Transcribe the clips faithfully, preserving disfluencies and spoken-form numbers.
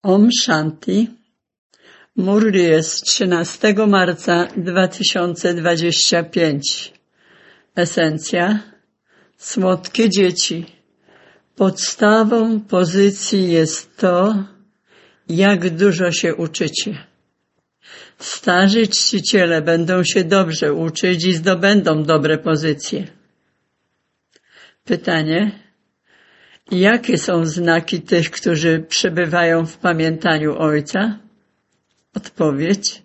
Om Shanti. Murli jest trzynastego marca dwa tysiące dwudziestego piątego. Esencja. Słodkie dzieci. Podstawą pozycji jest to, jak dużo się uczycie. Starzy czciciele będą się dobrze uczyć i zdobędą dobre pozycje. Pytanie. Jakie są znaki tych, którzy przebywają w pamiętaniu Ojca? Odpowiedź.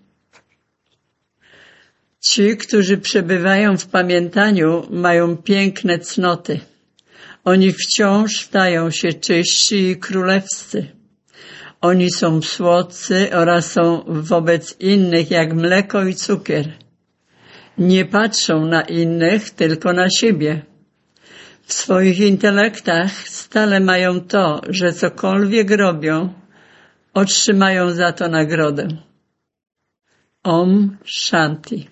Ci, którzy przebywają w pamiętaniu, mają piękne cnoty. Oni wciąż stają się czyści i królewscy. Oni są słodcy oraz są wobec innych jak mleko i cukier. Nie patrzą na innych, tylko na siebie. W swoich intelektach stale mają to, że cokolwiek robią, otrzymają za to nagrodę. Om Shanti.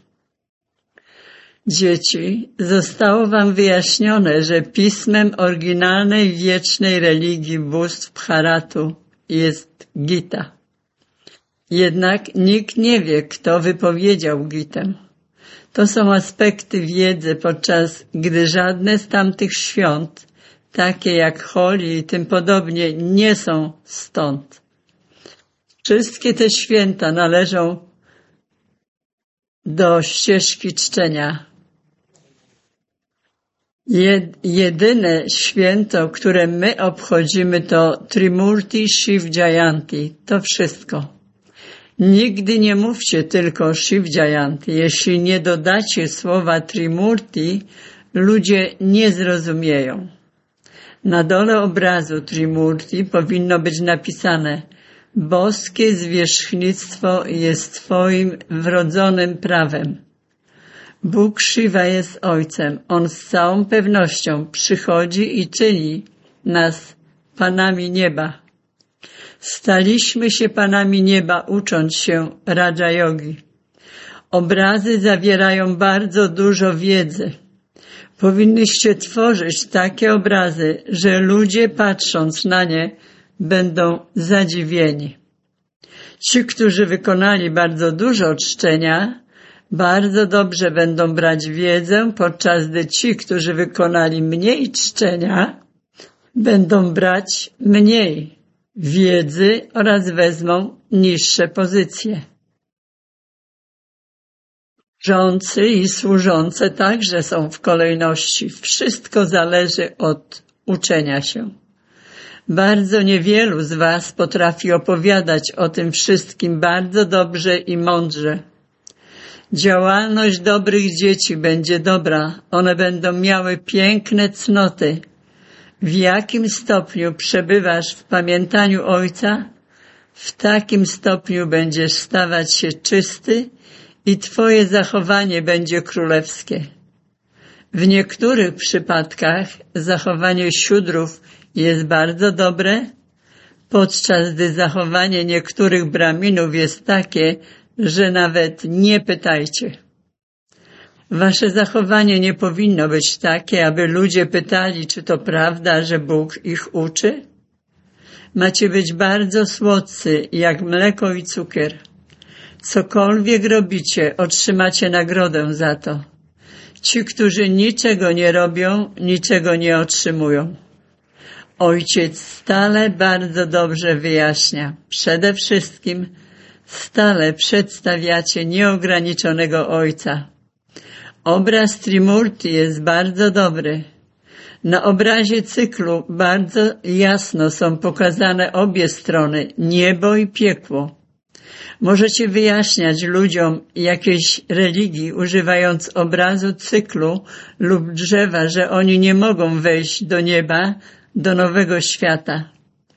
Dzieci, zostało wam wyjaśnione, że pismem oryginalnej wiecznej religii bóstw Bharatu jest Gita. Jednak nikt nie wie, kto wypowiedział Gitę. To są aspekty wiedzy, podczas gdy żadne z tamtych świąt, takie jak Holi i tym podobnie, nie są stąd. Wszystkie te święta należą do ścieżki czczenia. Jedyne święto, które my obchodzimy, to Trimurti Shiv Jayanti. To wszystko. Nigdy nie mówcie tylko Shiv Jayanti. Jeśli nie dodacie słowa Trimurti, ludzie nie zrozumieją. Na dole obrazu Trimurti powinno być napisane: boskie zwierzchnictwo jest Twoim wrodzonym prawem. Bóg Shiva jest Ojcem. On z całą pewnością przychodzi i czyni nas panami nieba. Staliśmy się panami nieba, ucząc się Raja Yogi. Obrazy zawierają bardzo dużo wiedzy. Powinnyście tworzyć takie obrazy, że ludzie patrząc na nie będą zadziwieni. Ci, którzy wykonali bardzo dużo czczenia, bardzo dobrze będą brać wiedzę, podczas gdy ci, którzy wykonali mniej czczenia, będą brać mniej wiedzy oraz wezmą niższe pozycje. Służący i służące także są w kolejności. Wszystko zależy od uczenia się. Bardzo niewielu z was potrafi opowiadać o tym wszystkim bardzo dobrze i mądrze. Działalność dobrych dzieci będzie dobra. One będą miały piękne cnoty. W jakim stopniu przebywasz w pamiętaniu Ojca, w takim stopniu będziesz stawać się czysty i twoje zachowanie będzie królewskie. W niektórych przypadkach zachowanie siódrów jest bardzo dobre, podczas gdy zachowanie niektórych braminów jest takie, że nawet nie pytajcie. Wasze zachowanie nie powinno być takie, aby ludzie pytali, czy to prawda, że Bóg ich uczy. Macie być bardzo słodcy, jak mleko i cukier. Cokolwiek robicie, otrzymacie nagrodę za to. Ci, którzy niczego nie robią, niczego nie otrzymują. Ojciec stale bardzo dobrze wyjaśnia. Przede wszystkim stale przedstawiacie nieograniczonego Ojca. Obraz Trimurti jest bardzo dobry. Na obrazie cyklu bardzo jasno są pokazane obie strony, niebo i piekło. Możecie wyjaśniać ludziom jakiejś religii, używając obrazu cyklu lub drzewa, że oni nie mogą wejść do nieba, do nowego świata.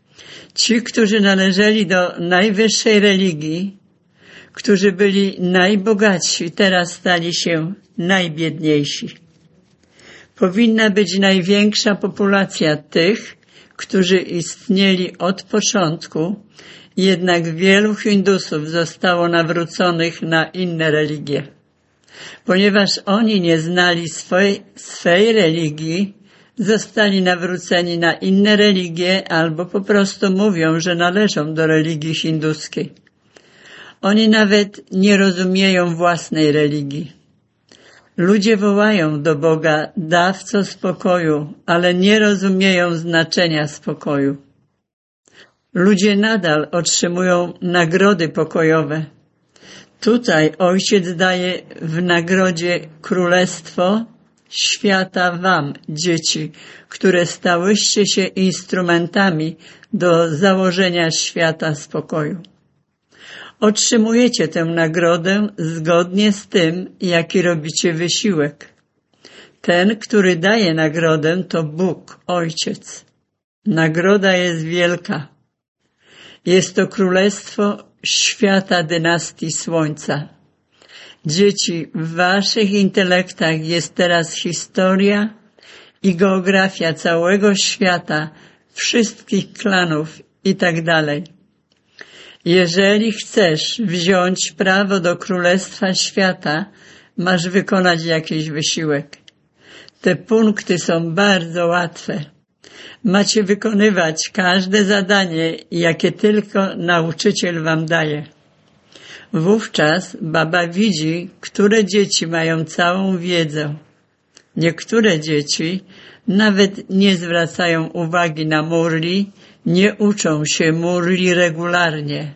Ci, którzy należeli do najwyższej religii, którzy byli najbogatsi, teraz stali się najbiedniejsi. Powinna być największa populacja tych, którzy istnieli od początku, jednak wielu Hindusów zostało nawróconych na inne religie. Ponieważ oni nie znali swej, swej religii, zostali nawróceni na inne religie albo po prostu mówią, że należą do religii hinduskiej. Oni nawet nie rozumieją własnej religii. Ludzie wołają do Boga, dawco spokoju, ale nie rozumieją znaczenia spokoju. Ludzie nadal otrzymują nagrody pokojowe. Tutaj Ojciec daje w nagrodzie królestwo świata wam, dzieci, które stałyście się instrumentami do założenia świata spokoju. Otrzymujecie tę nagrodę zgodnie z tym, jaki robicie wysiłek. Ten, który daje nagrodę, to Bóg, Ojciec. Nagroda jest wielka. Jest to królestwo świata dynastii Słońca. Dzieci, w waszych intelektach jest teraz historia i geografia całego świata, wszystkich klanów i tak dalej. Jeżeli chcesz wziąć prawo do Królestwa Świata, masz wykonać jakiś wysiłek. Te punkty są bardzo łatwe. Macie wykonywać każde zadanie, jakie tylko nauczyciel wam daje. Wówczas baba widzi, które dzieci mają całą wiedzę. Niektóre dzieci nawet nie zwracają uwagi na murli, nie uczą się murli regularnie.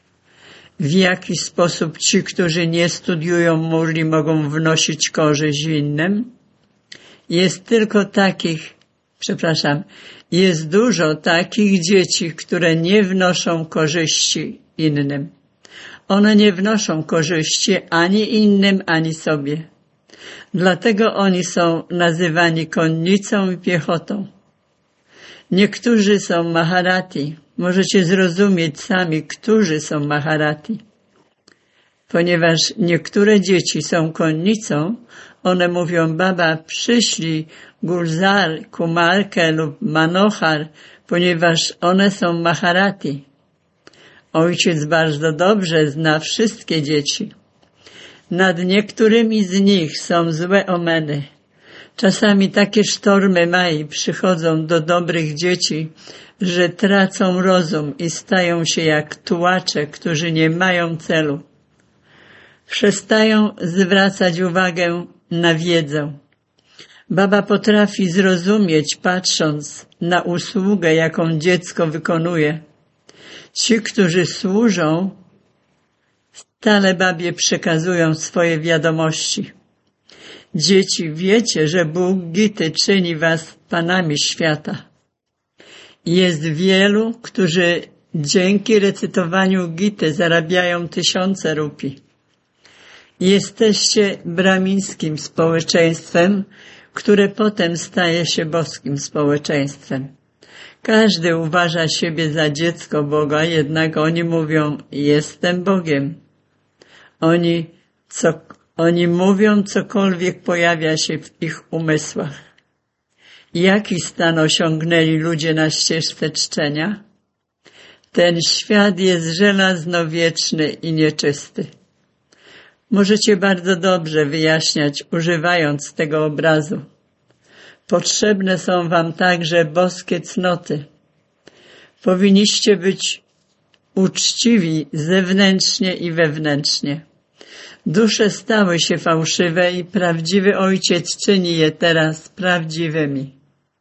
W jaki sposób ci, którzy nie studiują murli, mogą wnosić korzyść innym? Jest tylko takich, przepraszam, jest dużo takich dzieci, które nie wnoszą korzyści innym. One nie wnoszą korzyści ani innym, ani sobie. Dlatego oni są nazywani konnicą i piechotą. Niektórzy są Maharati. Możecie zrozumieć sami, którzy są Maharati. Ponieważ niektóre dzieci są konnicą, one mówią, baba, przyślij Gulzar, Kumarkę lub Manohar, ponieważ one są Maharati. Ojciec bardzo dobrze zna wszystkie dzieci. Nad niektórymi z nich są złe omeny. Czasami takie sztormy Mai przychodzą do dobrych dzieci, że tracą rozum i stają się jak tułacze, którzy nie mają celu. Przestają zwracać uwagę na wiedzę. Baba potrafi zrozumieć, patrząc na usługę, jaką dziecko wykonuje. Ci, którzy służą, stale babie przekazują swoje wiadomości. Dzieci, wiecie, że Bóg Gity czyni was panami świata. Jest wielu, którzy dzięki recytowaniu Gity zarabiają tysiące rupii. Jesteście bramińskim społeczeństwem, które potem staje się boskim społeczeństwem. Każdy uważa siebie za dziecko Boga, jednak oni mówią, jestem Bogiem. Oni, co, oni mówią, cokolwiek pojawia się w ich umysłach. Jaki stan osiągnęli ludzie na ścieżce czczenia? Ten świat jest żelazno-wieczny i nieczysty. Możecie bardzo dobrze wyjaśniać, używając tego obrazu. Potrzebne są wam także boskie cnoty. Powinniście być uczciwi zewnętrznie i wewnętrznie. Dusze stały się fałszywe i prawdziwy Ojciec czyni je teraz prawdziwymi.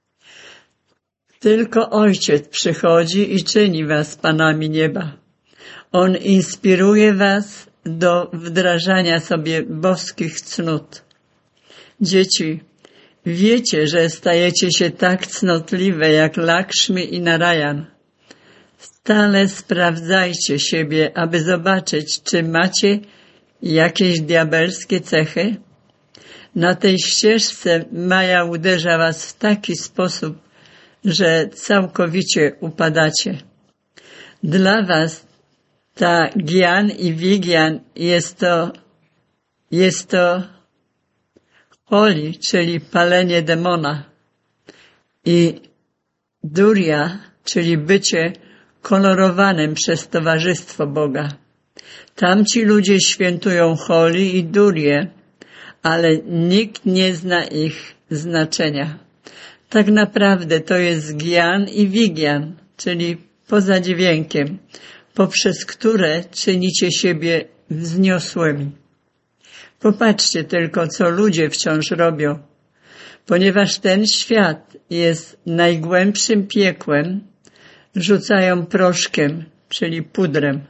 Tylko Ojciec przychodzi i czyni was panami nieba. On inspiruje was do wdrażania sobie boskich cnót. Dzieci, wiecie, że stajecie się tak cnotliwe jak Lakshmi i Narayan. Stale sprawdzajcie siebie, aby zobaczyć, czy macie jakieś diabelskie cechy. Na tej ścieżce Maja uderza was w taki sposób, że całkowicie upadacie. Dla was ta Gyan i Vigyan jest to, jest to holi, czyli palenie demona, i durya, czyli bycie kolorowanym przez towarzystwo Boga. Tamci ludzie świętują holi i durię, ale nikt nie zna ich znaczenia. Tak naprawdę to jest gjan i wigjan, czyli poza dźwiękiem, poprzez które czynicie siebie wzniosłymi. Popatrzcie tylko, co ludzie wciąż robią. Ponieważ ten świat jest najgłębszym piekłem, rzucają proszkiem, czyli pudrem.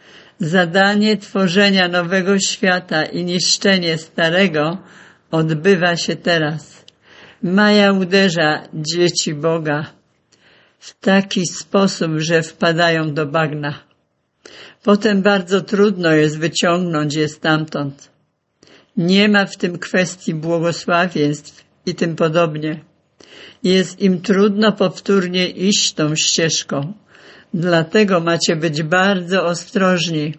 Zadanie tworzenia nowego świata i niszczenie starego odbywa się teraz. Maja uderza dzieci Boga w taki sposób, że wpadają do bagna. Potem bardzo trudno jest wyciągnąć je stamtąd. Nie ma w tym kwestii błogosławieństw i tym podobnie. Jest im trudno powtórnie iść tą ścieżką. Dlatego macie być bardzo ostrożni.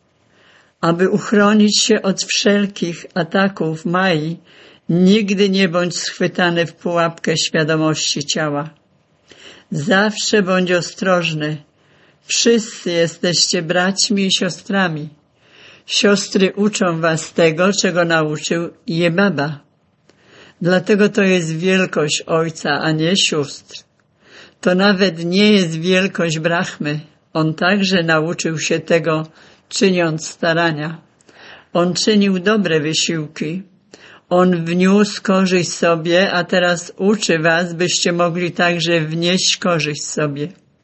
Aby uchronić się od wszelkich ataków Mai, nigdy nie bądź schwytany w pułapkę świadomości ciała. Zawsze bądź ostrożny. Wszyscy jesteście braćmi i siostrami. Siostry uczą was tego, czego nauczył je Baba. Dlatego to jest wielkość Ojca, a nie sióstr. To nawet nie jest wielkość Brahmy. On także nauczył się tego, czyniąc starania. On czynił dobre wysiłki. On wniósł korzyść sobie, a teraz uczy was, byście mogli także wnieść korzyść sobie.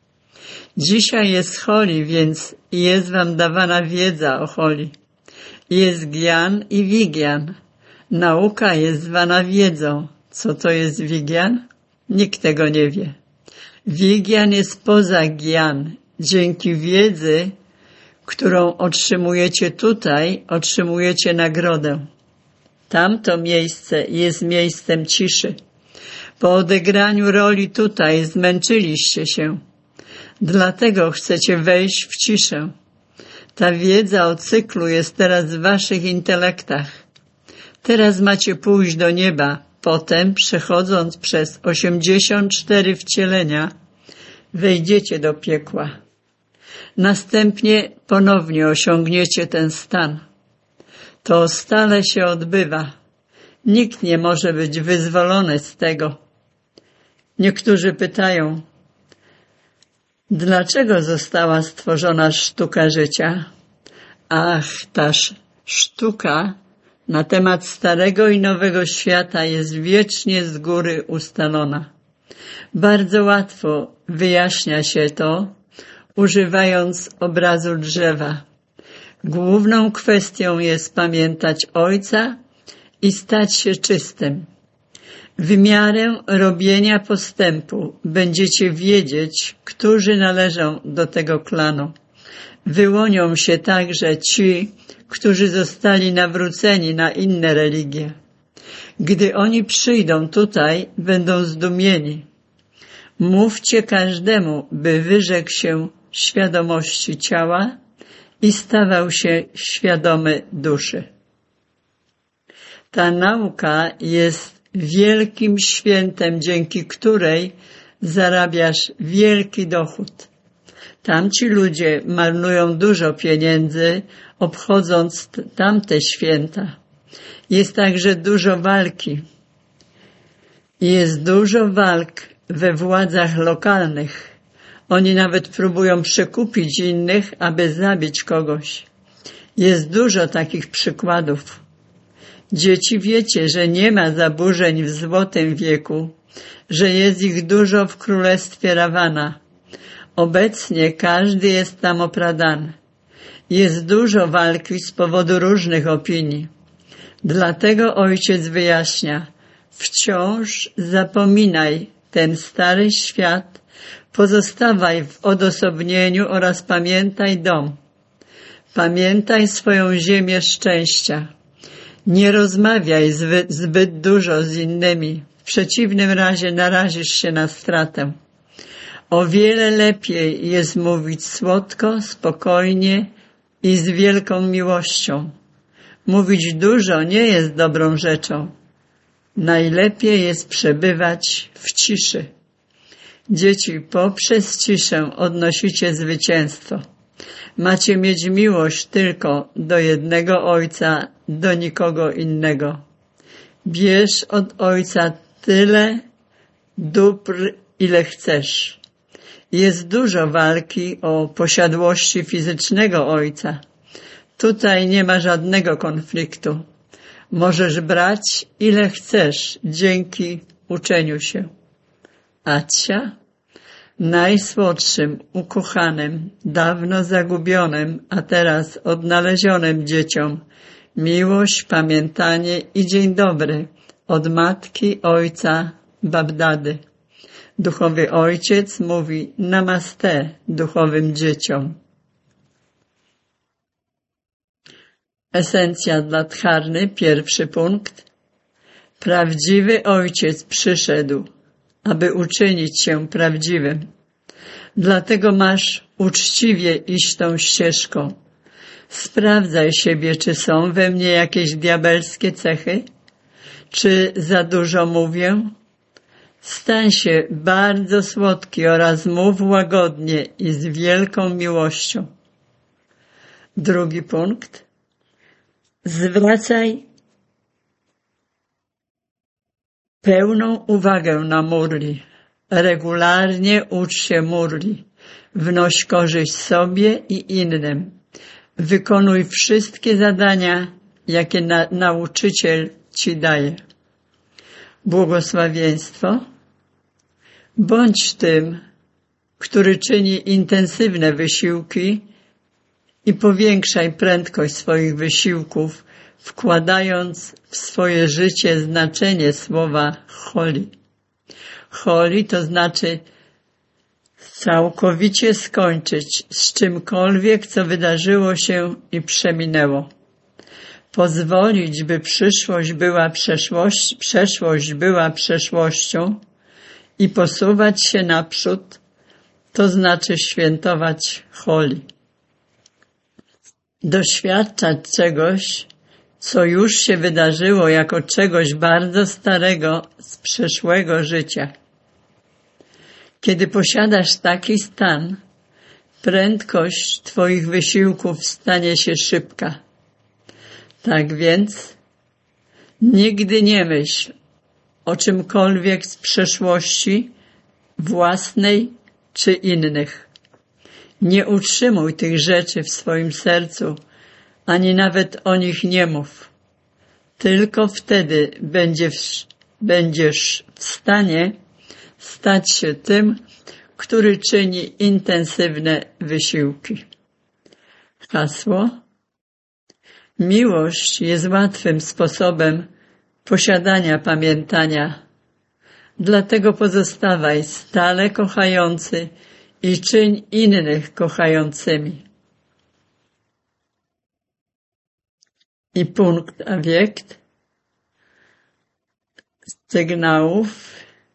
Dzisiaj jest Holi, więc jest wam dawana wiedza o Holi. Jest gjan i wigjan. Nauka jest zwana wiedzą. Co to jest wigjan? Nikt tego nie wie. Wigjan jest poza gjan. Dzięki wiedzy, którą otrzymujecie tutaj, otrzymujecie nagrodę. Tamto miejsce jest miejscem ciszy. Po odegraniu roli tutaj zmęczyliście się. Dlatego chcecie wejść w ciszę. Ta wiedza o cyklu jest teraz w waszych intelektach. Teraz macie pójść do nieba. Potem, przechodząc przez osiemdziesiąt cztery wcielenia, wejdziecie do piekła. Następnie ponownie osiągniecie ten stan. To stale się odbywa. Nikt nie może być wyzwolony z tego. Niektórzy pytają, dlaczego została stworzona sztuka życia? Ach, ta sztuka na temat starego i nowego świata jest wiecznie z góry ustalona. Bardzo łatwo wyjaśnia się to, używając obrazu drzewa. Główną kwestią jest pamiętać Ojca i stać się czystym. W miarę robienia postępu będziecie wiedzieć, którzy należą do tego klanu. Wyłonią się także ci, którzy zostali nawróceni na inne religie. Gdy oni przyjdą tutaj, będą zdumieni. Mówcie każdemu, by wyrzekł się świadomości ciała i stawał się świadomy duszy. Ta nauka jest wielkim świętem, dzięki której zarabiasz wielki dochód. Tamci ludzie marnują dużo pieniędzy, obchodząc tamte święta. Jest także dużo walki. Jest dużo walk we władzach lokalnych. Oni nawet próbują przekupić innych, aby zabić kogoś. Jest dużo takich przykładów. Dzieci, wiecie, że nie ma zaburzeń w złotym wieku, że jest ich dużo w królestwie Rawana. Obecnie każdy jest tam opradany. Jest dużo walki z powodu różnych opinii. Dlatego Ojciec wyjaśnia, wciąż zapominaj ten stary świat, pozostawaj w odosobnieniu oraz pamiętaj dom. Pamiętaj swoją ziemię szczęścia. Nie rozmawiaj zbyt, zbyt dużo z innymi. W przeciwnym razie narazisz się na stratę. O wiele lepiej jest mówić słodko, spokojnie i z wielką miłością. Mówić dużo nie jest dobrą rzeczą. Najlepiej jest przebywać w ciszy. Dzieci, poprzez ciszę odnosicie zwycięstwo. Macie mieć miłość tylko do jednego Ojca, do nikogo innego. Bierz od Ojca tyle, dóbr ile chcesz. Jest dużo walki o posiadłości fizycznego ojca. Tutaj nie ma żadnego konfliktu. Możesz brać ile chcesz dzięki uczeniu się. Acia, najsłodszym, ukochanym, dawno zagubionym, a teraz odnalezionym dzieciom miłość, pamiętanie i dzień dobry od matki, ojca, Babdady. Duchowy ojciec mówi namaste duchowym dzieciom. Esencja dla Dharny, pierwszy punkt. Prawdziwy ojciec przyszedł, aby uczynić się prawdziwym. Dlatego masz uczciwie iść tą ścieżką. Sprawdzaj siebie, czy są we mnie jakieś diabelskie cechy, czy za dużo mówię. Stań się bardzo słodki oraz mów łagodnie i z wielką miłością. Drugi punkt. Zwracaj pełną uwagę na murli. Regularnie ucz się murli. Wnoś korzyść sobie i innym. Wykonuj wszystkie zadania, jakie na, nauczyciel ci daje. Błogosławieństwo. Bądź tym, który czyni intensywne wysiłki i powiększaj prędkość swoich wysiłków, wkładając w swoje życie znaczenie słowa holi. Holi to znaczy całkowicie skończyć z czymkolwiek, co wydarzyło się i przeminęło. Pozwolić, by przyszłość była przeszłość, przeszłość była przeszłością i posuwać się naprzód, to znaczy świętować holi. Doświadczać czegoś, co już się wydarzyło jako czegoś bardzo starego z przeszłego życia. Kiedy posiadasz taki stan, prędkość twoich wysiłków stanie się szybka. Tak więc nigdy nie myśl o czymkolwiek z przeszłości własnej czy innych. Nie utrzymuj tych rzeczy w swoim sercu, ani nawet o nich nie mów. Tylko wtedy będziesz, będziesz w stanie stać się tym, który czyni intensywne wysiłki. Hasło. Miłość jest łatwym sposobem posiadania pamiętania. Dlatego pozostawaj stale kochający i czyń innych kochającymi. I punkt awiekt sygnałów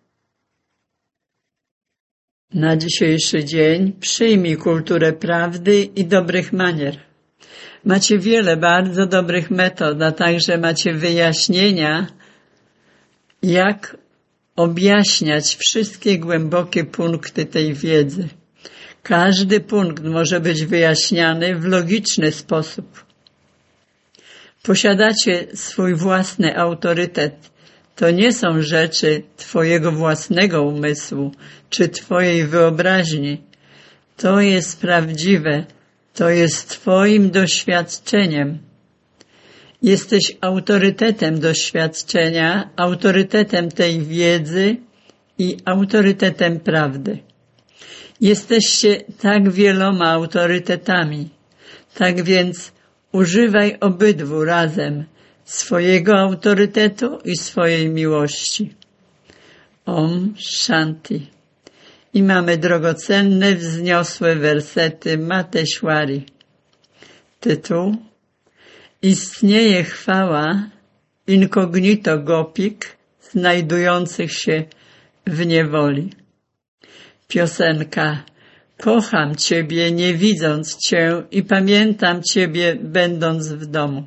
na dzisiejszy dzień. Przyjmij kulturę prawdy i dobrych manier. Macie wiele bardzo dobrych metod, a także macie wyjaśnienia, jak objaśniać wszystkie głębokie punkty tej wiedzy. Każdy punkt może być wyjaśniany w logiczny sposób. Posiadacie swój własny autorytet. To nie są rzeczy twojego własnego umysłu czy twojej wyobraźni. To jest prawdziwe. To jest twoim doświadczeniem. Jesteś autorytetem doświadczenia, autorytetem tej wiedzy i autorytetem prawdy. Jesteście tak wieloma autorytetami. Tak więc używaj obydwu razem, swojego autorytetu i swojej miłości. Om Shanti. I mamy drogocenne, wzniosłe wersety Mateshwari. Tytuł. Istnieje chwała incognito gopik znajdujących się w niewoli. Piosenka. Kocham Ciebie, nie widząc Cię i pamiętam Ciebie, będąc w domu.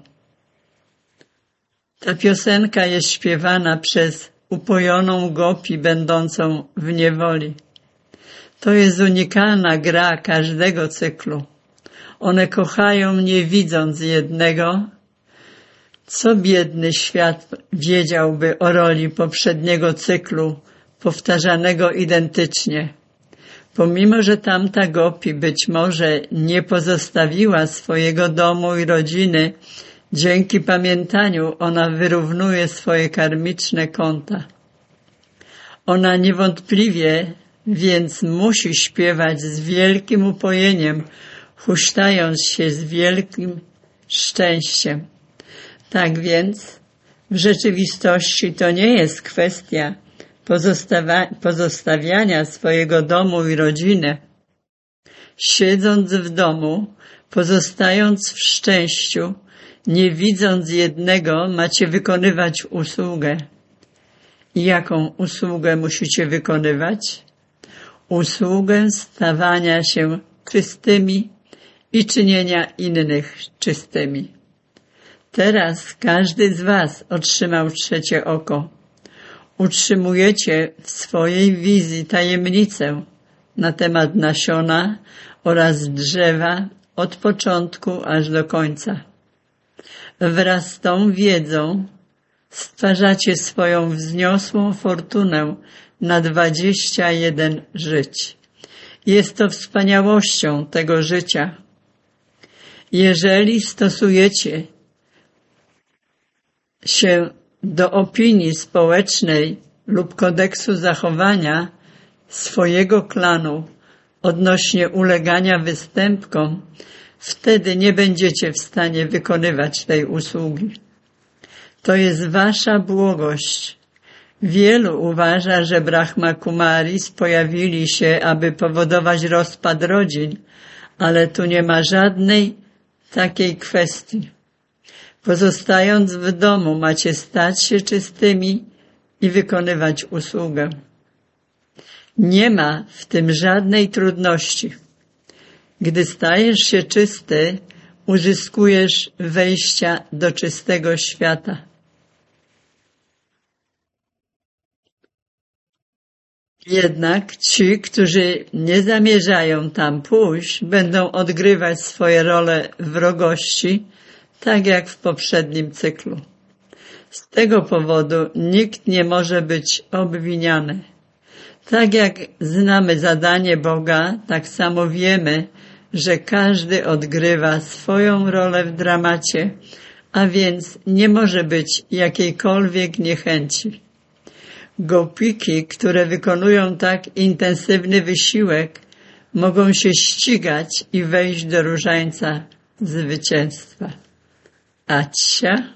Ta piosenka jest śpiewana przez upojoną gopi będącą w niewoli. To jest unikalna gra każdego cyklu. One kochają nie widząc jednego. Co biedny świat wiedziałby o roli poprzedniego cyklu powtarzanego identycznie. Pomimo, że tamta gopi być może nie pozostawiła swojego domu i rodziny, dzięki pamiętaniu ona wyrównuje swoje karmiczne konta. Ona niewątpliwie więc musi śpiewać z wielkim upojeniem, huśtając się z wielkim szczęściem. Tak więc w rzeczywistości to nie jest kwestia pozostawiania swojego domu i rodziny. Siedząc w domu, pozostając w szczęściu, nie widząc jednego, macie wykonywać usługę. I jaką usługę musicie wykonywać? Usługę stawania się czystymi i czynienia innych czystymi. Teraz każdy z was otrzymał trzecie oko. Utrzymujecie w swojej wizji tajemnicę na temat nasiona oraz drzewa od początku aż do końca. Wraz z tą wiedzą stwarzacie swoją wzniosłą fortunę na dwadzieścia jeden żyć. Jest to wspaniałością tego życia. Jeżeli stosujecie się do opinii społecznej lub kodeksu zachowania swojego klanu odnośnie ulegania występkom, wtedy nie będziecie w stanie wykonywać tej usługi. To jest wasza błogość. Wielu uważa, że Brahma Kumaris pojawili się, aby powodować rozpad rodzin, ale tu nie ma żadnej takiej kwestii. Pozostając w domu, macie stać się czystymi i wykonywać usługę. Nie ma w tym żadnej trudności. Gdy stajesz się czysty, uzyskujesz wejścia do czystego świata. Jednak ci, którzy nie zamierzają tam pójść, będą odgrywać swoje role wrogości, tak jak w poprzednim cyklu. Z tego powodu nikt nie może być obwiniany. Tak jak znamy zadanie Boga, tak samo wiemy, że każdy odgrywa swoją rolę w dramacie, a więc nie może być jakiejkolwiek niechęci. Gopiki, które wykonują tak intensywny wysiłek, mogą się ścigać i wejść do różańca zwycięstwa. Acia.